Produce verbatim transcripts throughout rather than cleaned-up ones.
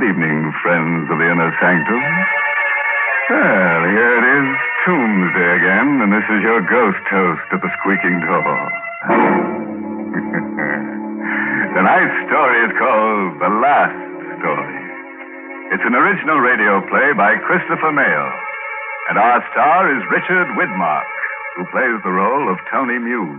evening, friends of the Inner Sanctum. Well, here it is, Tombsday again, and this is your ghost host at the squeaking door. Tonight's story is called The Last Story. It's an original radio play by Christopher Mayle, and our star is Richard Widmark, who plays the role of Tony Muse.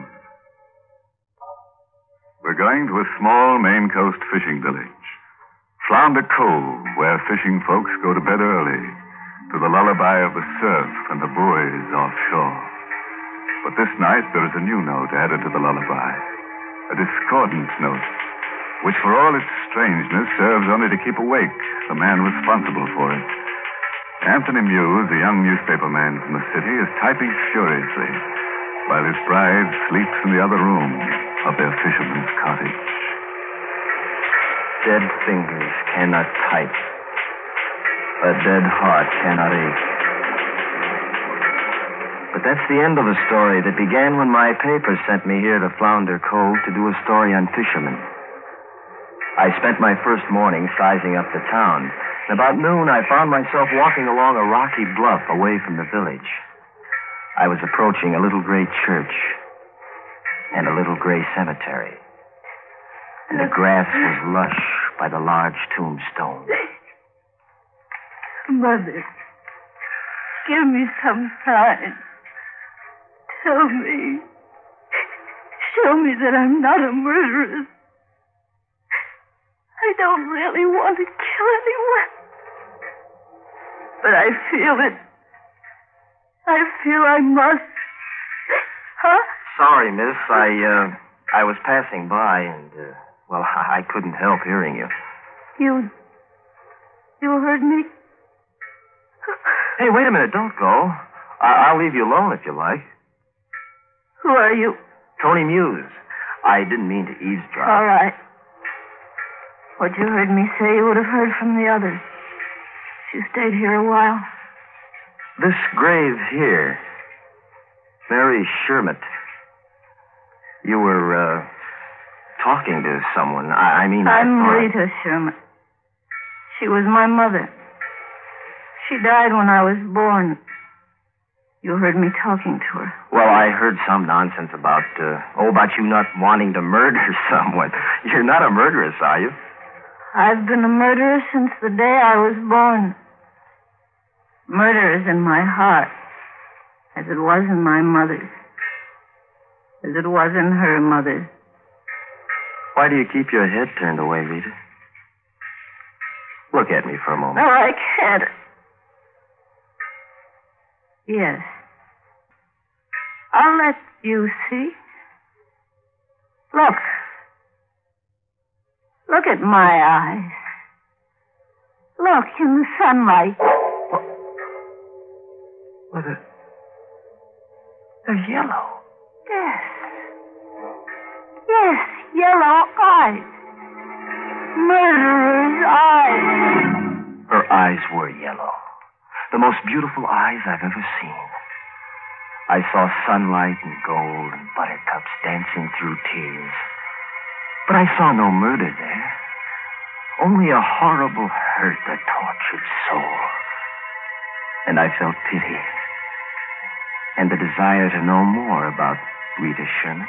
We're going to a small Maine coast fishing village, Flounder Cove, where fishing folks go to bed early, to the lullaby of the surf and the buoys offshore. But this night there is a new note added to the lullaby, a discordant note, which for all its strangeness serves only to keep awake the man responsible for it. Anthony Muse, a young newspaper man from the city, is typing furiously, while his bride sleeps in the other room of their fisherman's cottage. Dead fingers cannot type. A dead heart cannot ache. But that's the end of a story that began when my paper sent me here to Flounder Cove to do a story on fishermen. I spent my first morning sizing up the town. And about noon, I found myself walking along a rocky bluff away from the village. I was approaching a little gray church and a little gray cemetery. And the grass was lush by the large tombstone. Mother, give me some sign. Tell me. Show me that I'm not a murderess. I don't really want to kill anyone. But I feel it. I feel I must. Huh? Sorry, miss. I, uh, I was passing by and, uh, well, I couldn't help hearing you. You... You heard me? Hey, wait a minute. Don't go. I- I'll leave you alone if you like. Who are you? Tony Muse. I didn't mean to eavesdrop. All right. What you heard me say, you would have heard from the others. You stayed here a while. This grave here, Mary Sherman. You were, uh, talking to someone. I, I mean... I'm I thought... Rita Sherman. She was my mother. She died when I was born. You heard me talking to her. Well, I heard some nonsense about, uh, oh, about you not wanting to murder someone. You're not a murderess, are you? I've been a murderer since the day I was born. Murder is in my heart, as it was in my mother's, as it was in her mother's. Why do you keep your head turned away, Rita? Look at me for a moment. No, I can't. Yes. I'll let you see. Look. Look at my eyes. Look in the sunlight. Well, they're, they're yellow. Yes. Yes, yellow eyes. Murderer's eyes. Her eyes were yellow. The most beautiful eyes I've ever seen. I saw sunlight and gold and buttercups dancing through tears. But I saw no murder there. Only a horrible hurt that tortured soul. And I felt pity. And the desire to know more about Rita Sherman.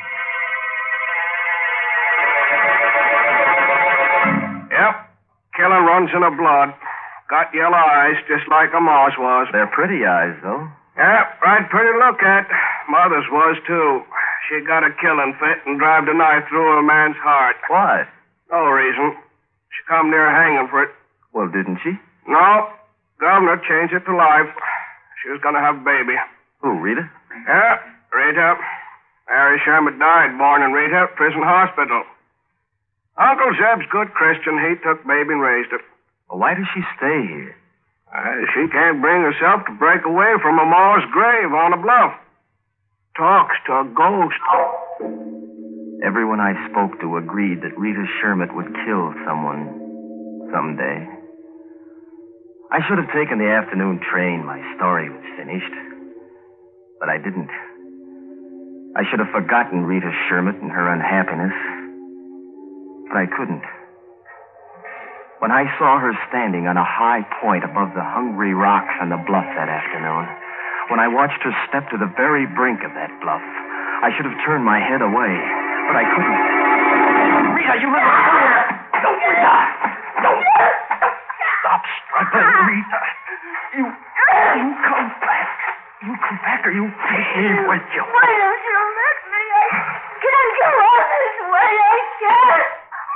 Yep. Killing runs in her blood. Got yellow eyes, just like a Ma's was. They're pretty eyes, though. Yep, right pretty to look at. Mother's was, too. She got a killing fit and drived a knife through a man's heart. Why? No reason. She come near hanging for it. Well, didn't she? No. Governor changed it to life. She was going to have a baby. Who, Rita? Yeah, Rita. Mary Sherman died born in Rita, prison hospital. Uncle Zeb's good Christian. He took baby and raised it. Well, why does she stay here? Uh, she can't bring herself to break away from a Ma's grave on a bluff. Talks to a ghost. Everyone I spoke to agreed that Rita Sherman would kill someone someday. I should have taken the afternoon train. My story was finished. But I didn't. I should have forgotten Rita Sherman and her unhappiness. But I couldn't. When I saw her standing on a high point above the hungry rocks on the bluff that afternoon, when I watched her step to the very brink of that bluff, I should have turned my head away, but I couldn't. Rita, you little fool! Don't, Rita! Don't! Stop struggling, Rita! You, you come back. You come back or you take me with you. Why don't you let me? I can't go on this way. I can't.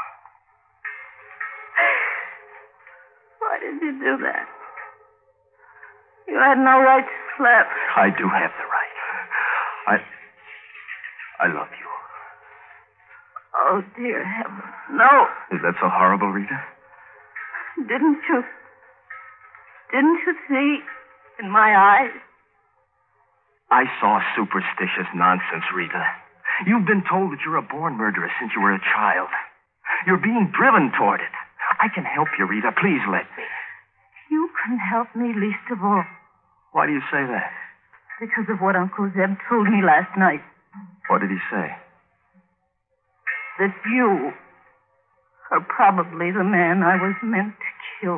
Why did you do that? You had no right to slap. I do have the right. I... I love you. Oh, dear heaven. No. Is that so horrible, Rita? Didn't you... Didn't you see in my eyes? I saw superstitious nonsense, Rita. You've been told that you're a born murderer since you were a child. You're being driven toward it. I can help you, Rita. Please let me. You can help me least of all. Why do you say that? Because of what Uncle Zeb told me last night. What did he say? That you are probably the man I was meant to kill.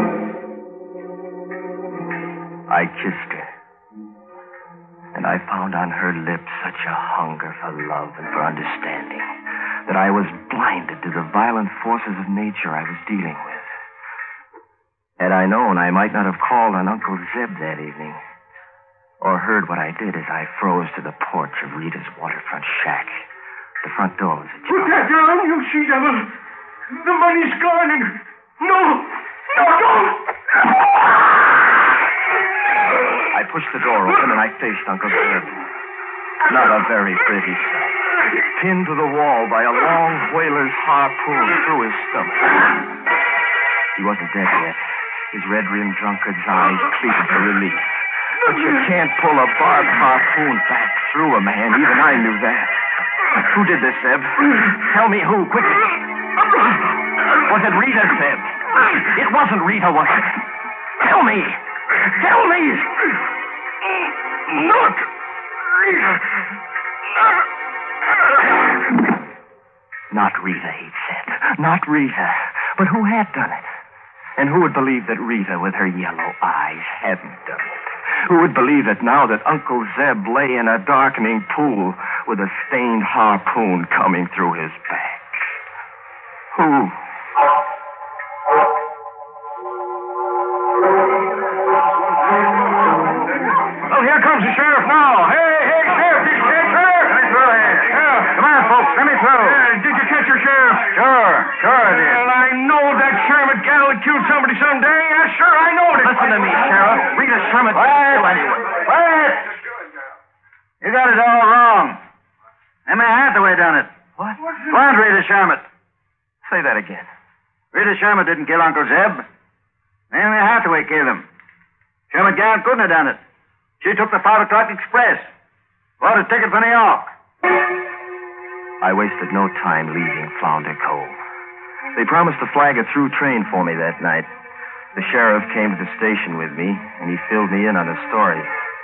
I kissed her. And I found on her lips such a hunger for love and for understanding that I was blinded to the violent forces of nature I was dealing with. Had I known, I might not have called on Uncle Zeb that evening, or heard what I did as I froze to the porch of Rita's waterfront shack. The front door was ajar. Put that down, you she-devil. The money's gone and... No! No, don't! I pushed the door open and I faced Uncle Zeb. Not a very pretty sight. Pinned to the wall by a long whaler's harpoon through his stomach. He wasn't dead yet. His red-rimmed drunkard's eyes pleaded for relief. But you can't pull a barbed harpoon back through a man. Even I knew that. Who did this, Zeb? Tell me who, quickly. Was it Rita, Zeb? It wasn't Rita, was it? Tell me! Tell me! Not Rita. Not Rita, he'd said. Not Rita. But who had done it? And who would believe that Rita, with her yellow eyes, hadn't done it? Who would believe that now that Uncle Zeb lay in a darkening pool with a stained harpoon coming through his back? Who? Well, here comes the sheriff now. Hey, hey, sheriff, did you catch her? Let me through here. Yeah. Come on, folks, let me through. Yeah, did you catch her, sheriff? Sure, sure I did. Well, I know that Sherman gal would kill somebody someday. Yeah, sure, I know it. Listen to me, Sheriff. Rita Sherman Quiet. didn't kill anyone. Quiet. You got it all wrong. Emma Hathaway done it. What? Go on, Rita Sherman. Say that again. Rita Sherman didn't kill Uncle Zeb. Emma Hathaway killed him. Sherman Gant couldn't have done it. She took the five o'clock express. Bought a ticket for New York. I wasted no time leaving Flounder Cove. They promised to flag a through train for me that night. The sheriff came to the station with me, and he filled me in on the story.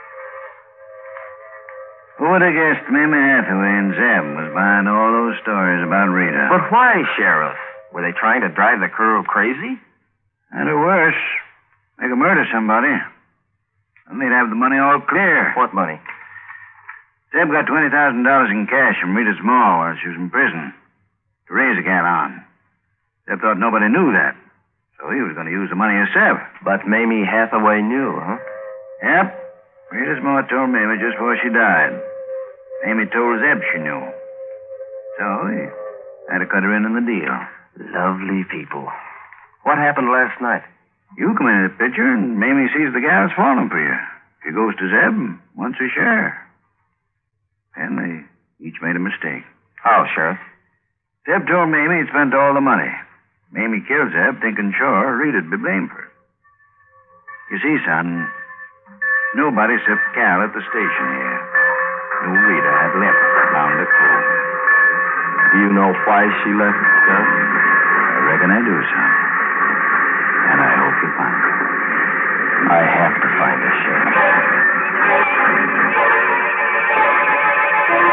Who would have guessed Mamie Hathaway and Zeb was behind all those stories about Rita? But why, Sheriff? Were they trying to drive the crew crazy? And or worse, they could murder somebody. And they'd have the money all clear. What money? Zeb got twenty thousand dollars in cash from Rita's ma while she was in prison to raise a gal on. Zeb thought nobody knew that, so he was going to use the money himself. But Mamie Hathaway knew, huh? Yep. Rita's ma told Mamie just before she died. Mamie told Zeb she knew. So he had to cut her in on the deal. Lovely people. What happened last night? You come into the picture, and Mamie sees the gal's falling for you. She goes to Zeb and wants her share. And they each made a mistake. How, Sheriff? Zeb told Mamie he'd spent all the money. Mamie killed Zeb, thinking sure Rita'd be blamed for it. You see, son, nobody except Cal at the station here knew Rita had left Flounder Cove. Do you know why she left, Sheriff? I reckon I do, son. And I hope you find her. I have to find her, Sheriff.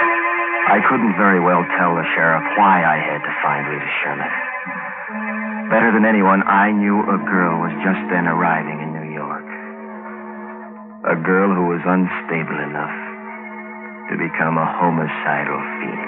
I couldn't very well tell the sheriff why I had to find Rita Sherman. Better than anyone, I knew a girl was just then arriving in New York. A girl who was unstable enough to become a homicidal fiend.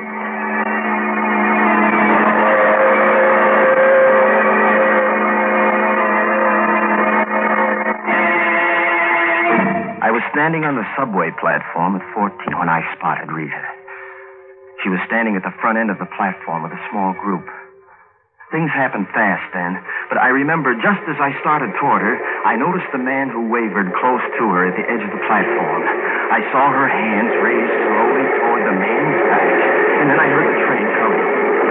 I was standing on the subway platform at fourteen when I spotted Rita. She was standing at the front end of the platform with a small group. Things happened fast then, but I remember just as I started toward her, I noticed the man who wavered close to her at the edge of the platform. I saw her hands raised slowly toward the man's back, and then I heard the train coming.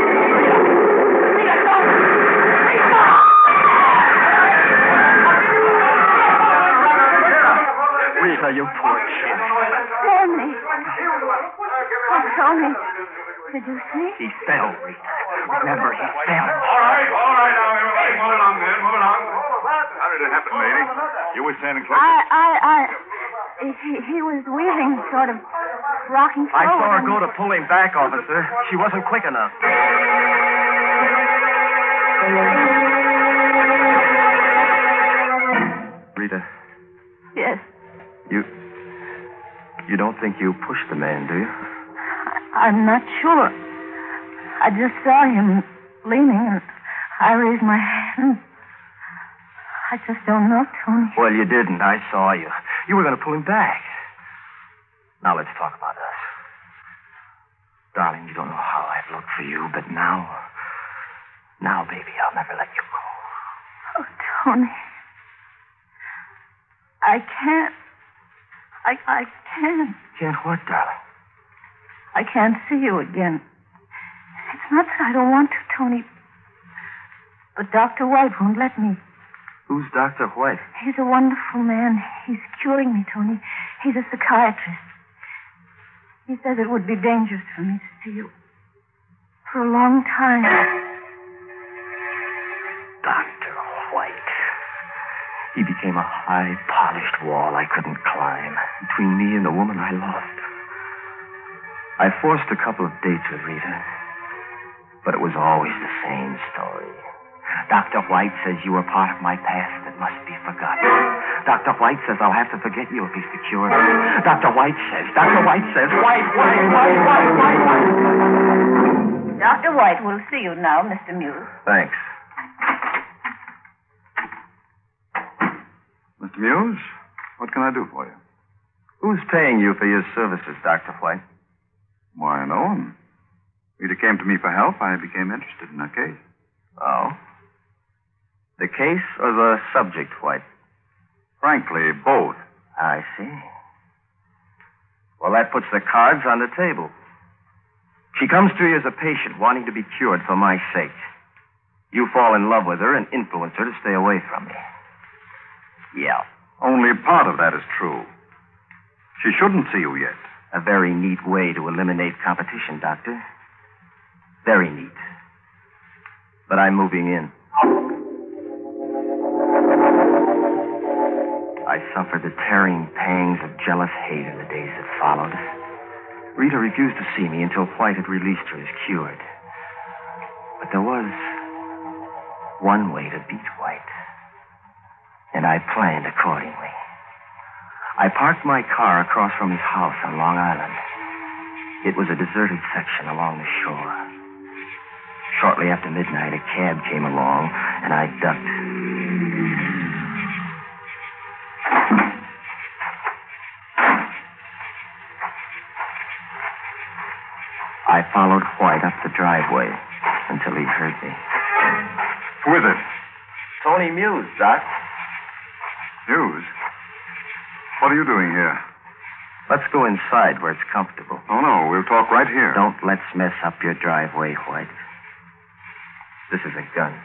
Rita, you poor kid. Tony. Oh, Tony. Did you see? He fell, Rita. Remember, he fell. All right, all right, now, everybody. Move along, man. Move along. How did it happen, lady? You were standing close. I, I, I... He, he was weaving, sort of rocking forward. I saw her and- go to pull him back, officer. She wasn't quick enough. Rita, Yes. you... You don't think you pushed the man, do you? I, I'm not sure. I just saw him leaning, and I raised my hand. I just don't know, Tony. Well, you didn't. I saw you. You were going to pull him back. Now let's talk about us. Darling, you don't know how I've looked for you, but now... Now, baby, I'll never let you go. Oh, Tony. I can't. I, I can't. Can't what, darling? I can't see you again. It's not that I don't want to, Tony. But Doctor White won't let me. Who's Doctor White? He's a wonderful man. He's curing me, Tony. He's a psychiatrist. He says it would be dangerous for me to see you. For a long time. Doctor White. He became a high, polished wall I couldn't climb between me and the woman I loved. I forced a couple of dates with Rita, but it was always the same story. Doctor White says you were part of my past that must be forgotten. Doctor White says I'll have to forget you if he's secured. Doctor White says, Doctor White says, White, White, White, White, White, White. Doctor White will see you now, Mister Muse. Thanks. Mister Muse, what can I do for you? Who's paying you for your services, Doctor White? Why, no one. Rita came to me for help. I became interested in her case. Oh? The case or the subject, White? Frankly, both. I see. Well, that puts the cards on the table. She comes to you as a patient wanting to be cured for my sake. You fall in love with her and influence her to stay away from me. Yeah. Only part of that is true. She shouldn't see you yet. A very neat way to eliminate competition, Doctor. Very neat. But I'm moving in. I suffered the tearing pangs of jealous hate in the days that followed. Rita refused to see me until White had released her as cured. But there was one way to beat White, and I planned accordingly. I parked my car across from his house on Long Island. It was a deserted section along the shore. Shortly after midnight, a cab came along, and I ducked. I followed White up the driveway until he heard me. Who is it? Tony Muse, Doc. Muse? What are you doing here? Let's go inside where it's comfortable. Oh, no, we'll talk right here. Don't let's mess up your driveway, White. This is a gun.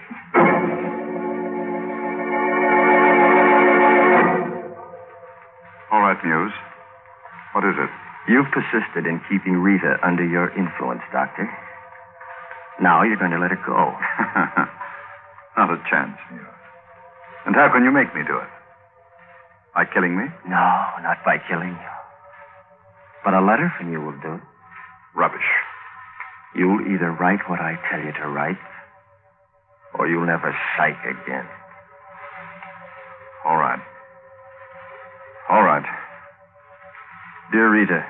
All right, Muse. What is it? You've persisted in keeping Rita under your influence, Doctor. Now you're going to let her go. Not a chance, Muse. And how can you make me do it? By killing me? No, not by killing you. But a letter from you will do it. Rubbish. You'll either write what I tell you to write, or you'll never psych again. All right. All right. Dear Rita,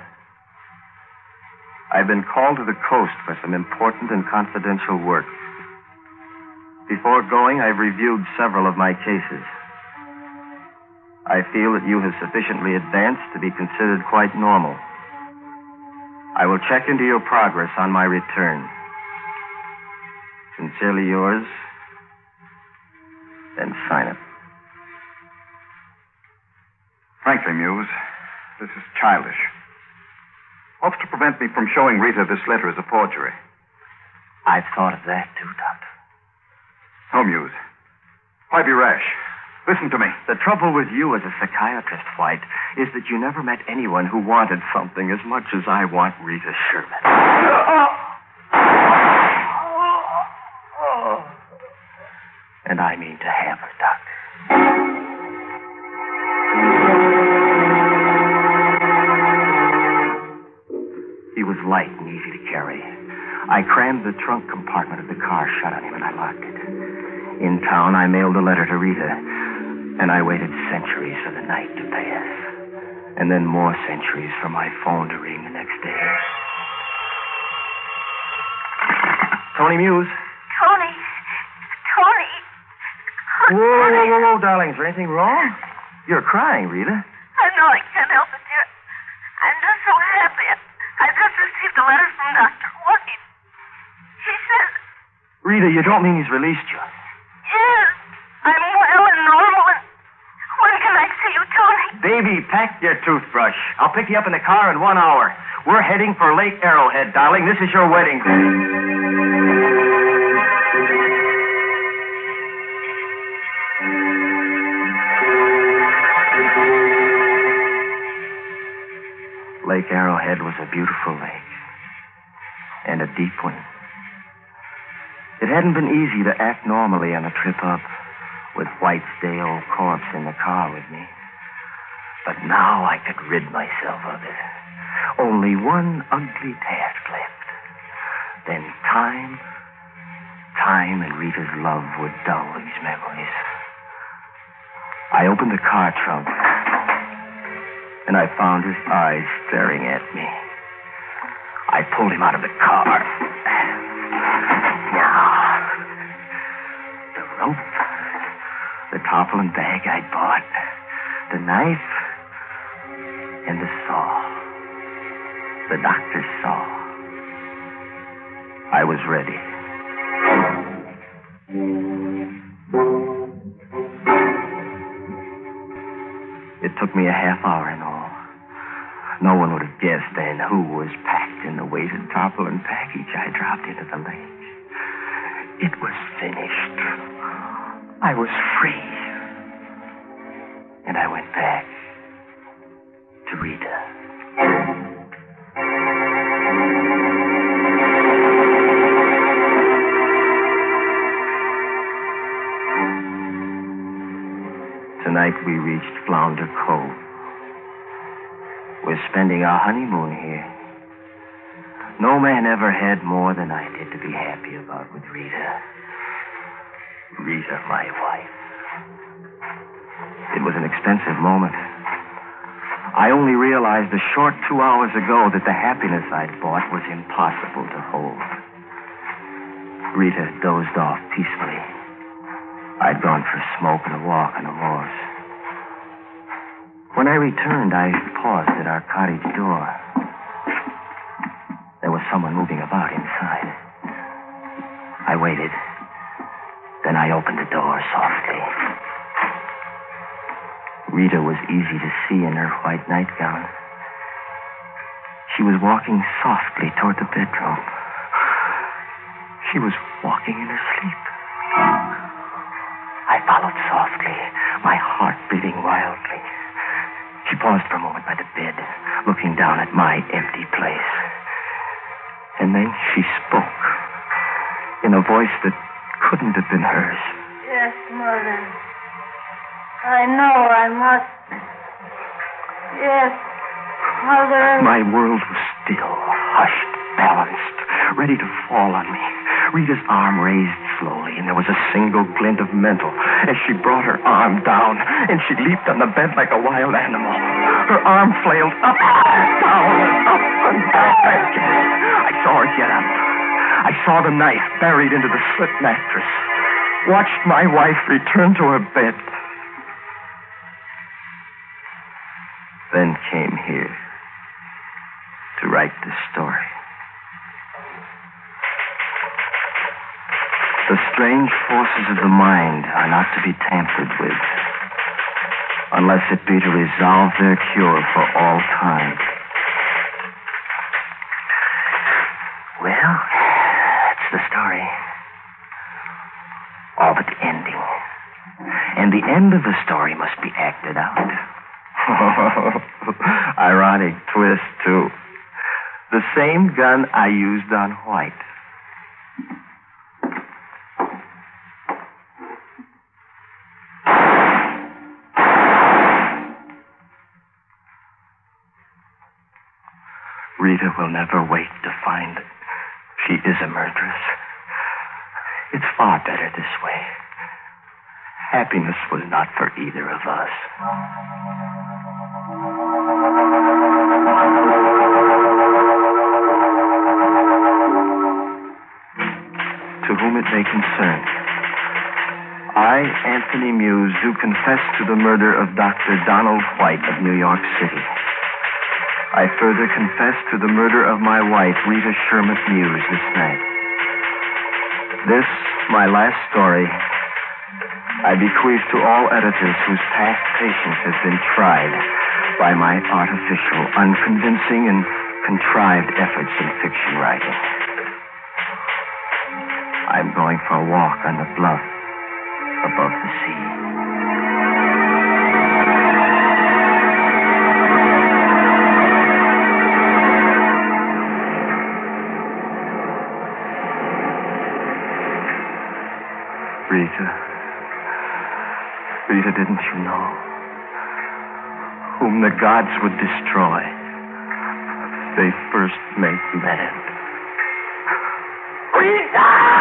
I've been called to the coast for some important and confidential work. Before going, I've reviewed several of my cases. I feel that you have sufficiently advanced to be considered quite normal. I will check into your progress on my return. Sincerely yours, then sign it. Frankly, Muse, this is childish. What's to prevent me from showing Rita this letter as a forgery? I've thought of that, too, Doctor. No, Muse. Why be rash? Listen to me. The trouble with you as a psychiatrist, White, is that you never met anyone who wanted something as much as I want Rita Sherman. And I mean to have her, Doctor. He was light and easy to carry. I crammed the trunk compartment of the car shut on him and I locked it. In town, I mailed a letter to Rita, and I waited centuries for the night to pass, and then more centuries for my phone to ring the next day. Tony Muse. Tony. Tony. Whoa, whoa, whoa, whoa, darling. Is there anything wrong? You're crying, Rita. I know I can't help it, dear. I'm just so happy. I just received a letter from Doctor White. He says... Rita, you don't mean he's released you? Yes. I'm well and normal. And when can I see you, Tony? Baby, pack your toothbrush. I'll pick you up in the car in one hour. We're heading for Lake Arrowhead, darling. This is your wedding day. Lake Arrowhead was a beautiful lake, and a deep one. It hadn't been easy to act normally on a trip up, with White's day-old corpse in the car with me. But now I could rid myself of it. Only one ugly task left. Then time, time and Rita's love would dull these memories. I opened the car trunk, and I found his eyes staring at me. I pulled him out of the car. Now, the rope, the tarpaulin bag I'd bought, the knife, and the saw. The doctor's saw. I was ready. It took me a half hour in all. No one would have guessed then who was packed in the weighted tarpaulin package I dropped into the lake. It was finished. I was free. And I went back to Rita. Tonight we reached Flounder Cove. We're spending our honeymoon here. No man ever had more than I did to be happy about with Rita. Rita, my wife. It was an expensive moment. I only realized a short two hours ago that the happiness I'd bought was impossible to hold. Rita dozed off peacefully. I'd gone for a smoke and a walk on the moors. When I returned, I paused at our cottage door. There was someone moving about inside. I waited. Then I opened the door softly. Rita was easy to see in her white nightgown. She was walking softly toward the bedroom. She was walking in her sleep. I followed softly, my heart beating wildly. She paused for a moment by the bed, looking down at my empty place. And then she spoke, in a voice that couldn't have been hers. Yes, Mother. I know I must. Yes, Mother. My world was still, hushed, balanced, ready to fall on me. Rita's arm raised slowly, and there was a single glint of mental as she brought her arm down, and she leaped on the bed like a wild animal. Her arm flailed up, down, and up and down. I saw her get up. I saw the knife buried into the slit mattress. Watched my wife return to her bed. Then came here to write this story. The strange forces of the mind are not to be tampered with, unless it be to resolve their cure for all time. Well, that's the story. All but the ending. And the end of the story must be acted out. Ironic twist, too. The same gun I used on White. Rita will never wait to find that she is a murderess. It's far better this way. Happiness was not for either of us. To whom it may concern, I, Anthony Muse, do confess to the murder of Doctor Donald White of New York City. I further confess to the murder of my wife, Rita Sherman Muse, this night. This, my last story, I bequeath to all editors whose past patience has been tried by my artificial, unconvincing, and contrived efforts in fiction writing. I'm going for a walk on the bluff above the sea. Rita. Rita, didn't you know? Whom the gods would destroy, they first make man. Rita!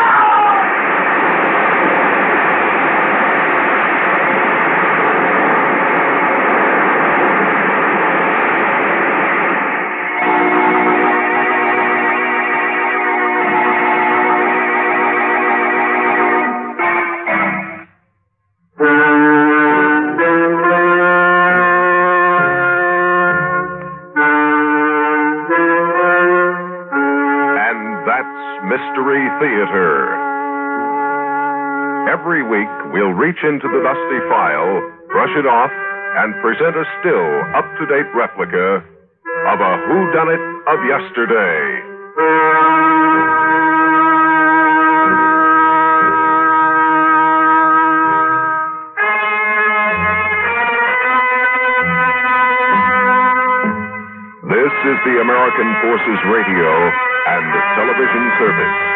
Mystery Theater. Every week, we'll reach into the dusty file, brush it off, and present a still, up-to-date replica of a whodunit of yesterday. This is the American Forces Radio and Television Service.